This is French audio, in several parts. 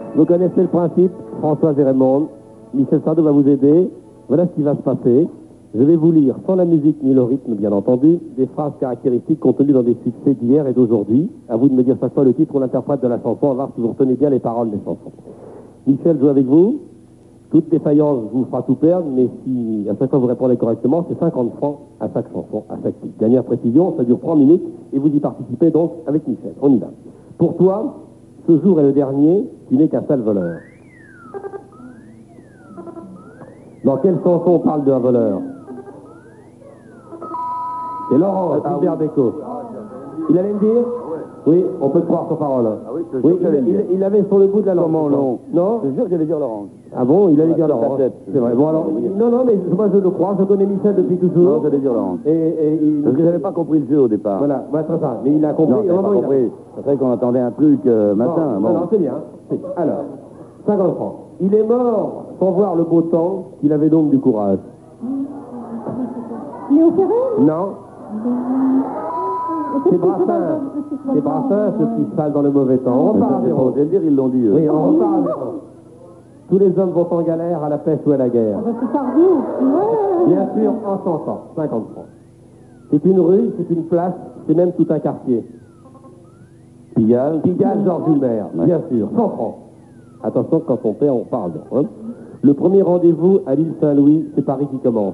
Vous connaissez le principe, Françoise et Raymond. Michel Sardou va vous aider. Voilà ce qui va se passer. Je vais vous lire, sans la musique ni le rythme, bien entendu, des phrases caractéristiques contenues dans des succès d'hier et d'aujourd'hui. À vous de me dire chaque fois le titre ou l'interprète de la chanson. On va voir si vous retenez bien les paroles des chansons. Michel joue avec vous. Toute défaillance vous fera tout perdre, mais si à chaque fois vous répondez correctement, c'est 50 francs à chaque chanson, à chaque titre. Dernière précision, ça dure 3 minutes et vous y participez donc avec Michel. On y va. Pour toi, ce jour est le dernier, tu n'es qu'un sale voleur. Dans quelle chanson on parle d'un voleur? C'est Laurent, Gilbert Bécaud. Il allait me dire? Oui, on peut te croire sur parole. Ah oui, c'est oui, sûr qu'elle allait il avait sur le bout de la langue. Comment non? Non? C'est sûr que j'allais dire Laurent. Ah bon, il allait dire sur Laurent. ta tête. C'est vrai. Bon alors, non, mais moi je le crois, je connais Michel depuis toujours. Non, j'allais dire Laurent. Et Parce que j'avais pas compris le jeu au départ. Voilà, c'est ça. Mais il a compris. Non, j'avais pas compris. C'est vrai qu'on attendait un truc matin. Bon. Non, c'est bien. Alors, 50 francs. Il est mort sans voir le beau temps, qu'il avait donc du courage. Léo Ferré? Non. C'est Brassens. C'est Brassens, ceux qui se dans le mauvais temps. On repart à zéro. Vous allez le dire, ils l'ont dit. Eux. Oui, on repart à zéro. Tous les hommes vont en galère à la pêche ou à la guerre. C'est Sardou. Ouais. Bien sûr, en 100 ans, 50 francs. C'est une rue, c'est une place, c'est même tout un quartier. Pigalle. Pigalle, Georges Hulmer, bien sûr, 100 francs. Attention, quand on paie, on parle. Hein. Le premier rendez-vous à l'île Saint-Louis, c'est Paris qui commence.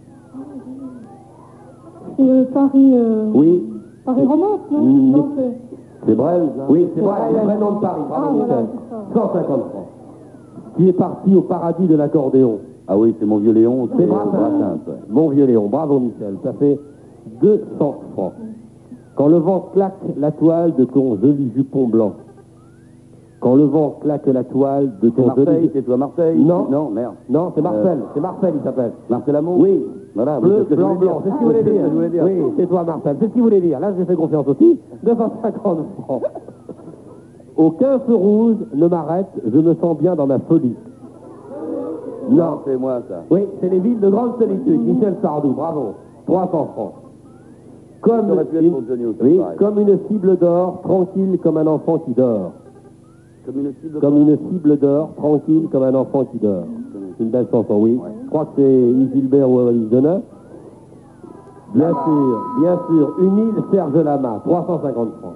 C'est Paris... Oui. Paris Romance, non? Non, c'est Brel. Oui, c'est Brel, le vrai nom de Paris. Bravo, Michel. 150 francs. Qui est parti au paradis de l'accordéon. Ah oui, c'est mon vieux Léon. C'est Brassens. Mon vieux Léon. Bravo, Michel. Ça fait 200 francs. Quand le vent claque la toile de ton joli jupon blanc. Quand le vent claque la toile de ton Marseille, c'est toi Marseille? Non. Non, merde. Non, c'est Marcel. C'est Marcel, il s'appelle. Marcel Amont? Oui. Voilà. Bleu, blanc, blanc. C'est ce qu'il voulait dire. Oui, c'est toi, Marcel. C'est ce qu'il voulait dire. Là, je lui fais confiance aussi. 250 francs. Aucun feu rouge ne m'arrête. Je me sens bien dans ma folie. Non, c'est moi, ça. Oui, c'est les villes de grande solitude. Michel Sardou, bravo. 300 francs. Comme comme une cible d'or, tranquille comme un enfant qui dort. Comme une cible d'or, tranquille comme un enfant qui dort. C'est une belle chanson, oui. Ouais. Je crois que c'est Yves Gilbert ou Alice Denain. Bien sûr. Une île, Serge Lama, 350 francs.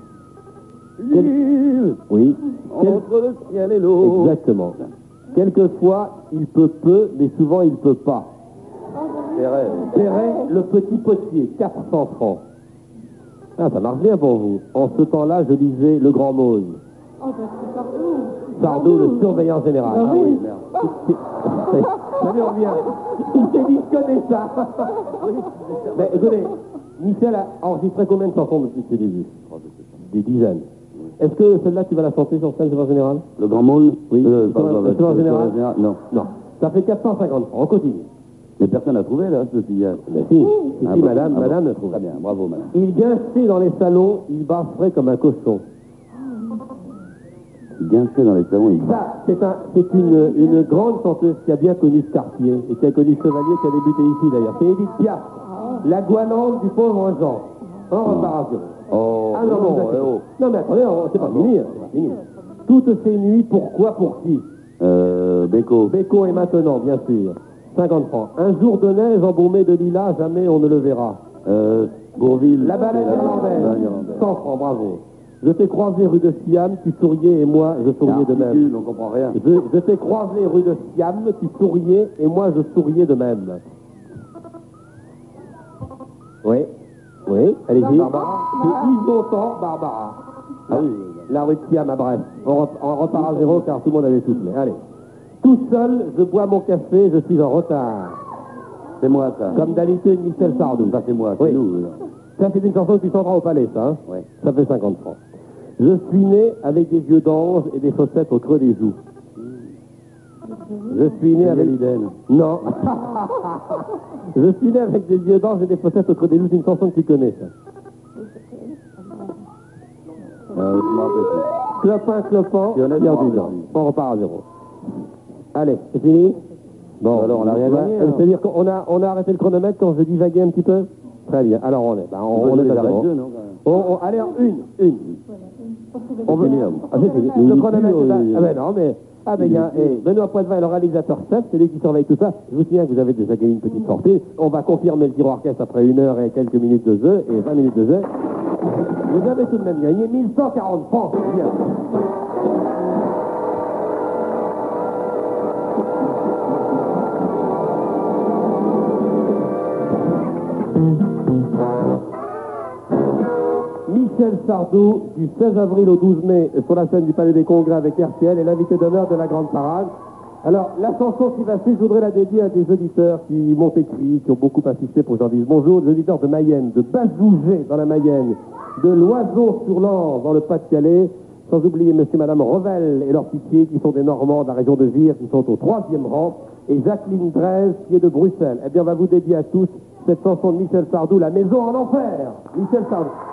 Oui. Entre le ciel et l'eau. Exactement. Quelquefois, il peut peu, mais souvent, il peut pas. Perret, le petit potier, 400 francs. Ah, ça marche bien pour vous. En ce temps-là, je lisais Le Grand Mose. Oh, bah, c'est Sardou. Sardou, le surveillant général. Ah oui. Ça lui revient. Il s'est dit, je connais ça. Mais écoutez, Michel a enregistré combien de chansons depuis ses débuts? Des dizaines. Est-ce que celle-là, tu vas la chanter sur scène, en général? Le Grand Môle? Oui. En général? Non. Non. Ça fait 450 francs. On continue. Mais personne n'a trouvé, là, ce filleul. Mais si, madame le trouve. Très bien, bravo, madame. Il guinçait dans les salons, il bafferait comme un cochon. Il guinçait dans les salons, Ça, c'est une grande chanteuse qui a bien connu ce quartier, et qui a connu Chevalier, qui a débuté ici, d'ailleurs. C'est Edith Piaf, la gouanante du pauvre Jean. En réparation. Oh, ah non, non, mais attendez, c'est pas fini. Toutes ces nuits, pourquoi, pour qui? Bécaud. Bécaud est maintenant, bien sûr. 50 francs. Un jour de neige embaumé de lilas, jamais on ne le verra. Bourville. La balade irlandaise. 100 francs, bravo. Je t'ai croisé rue de Siam, tu souriais et moi je souriais de même. On comprend rien. Je t'ai croisé rue de Siam, tu souriais et moi je souriais de même. Oui, allez-y. Barbara. C'est Yves Montand, Barbara. Ah oui, la rue de Siam à Brest. On repart à zéro car tout le monde avait soufflé. Allez. Tout seul, je bois mon café, je suis en retard. C'est moi, ça. Comme d'habitude, Michel Sardou. Ça, c'est moi, c'est nous. Ça, c'est une chanson que tu chanteras au palais, ça. Hein? Oui. Ça fait 50 francs. Je suis né avec des yeux d'ange et des chaussettes au creux des joues. Je suis né avec... Non. Je suis né avec des yeux d'ange et des chaussettes au creux des joues. C'est une chanson que tu connais, ça. Clopin, Pierre Dudon. On repart à zéro. Allez, c'est fini? Bon, alors on n'a rien gagné. C'est-à-dire qu'on a arrêté le chronomètre quand je divaguais un petit peu? Très bien. Alors on est à zéro. Allez, une. On veut... Ah, c'est fini. Le chronomètre est là. oui. Ah ben non, mais... Ah ben il y a Benoît Poitvin, le réalisateur chef, c'est lui qui surveille tout ça. Je vous signale que vous avez déjà gagné une petite sortie. On va confirmer le tir orchestre après 1 heure et quelques minutes de jeu, et 20 minutes de jeu. Vous avez tout de même gagné 1140 francs. Bien. Michel Sardou, du 16 avril au 12 mai, sur la scène du Palais des Congrès avec RTL, est l'invité d'honneur de la Grande Parade. Alors, la chanson qui va suivre, je voudrais la dédier à des auditeurs qui m'ont écrit, qui ont beaucoup assisté pour que j'en dise bonjour, des auditeurs de Mayenne, de Bazougé dans la Mayenne, de Loiseau-sur-Lens dans le Pas-de-Calais, sans oublier monsieur et madame Revel et leurs pitiés, qui sont des Normands de la région de Vire, qui sont au 3e rang, et Jacqueline Drez, qui est de Bruxelles. Eh bien, on va vous dédier à tous cette chanson de Michel Sardou, La Maison en Enfer. Michel Sardou.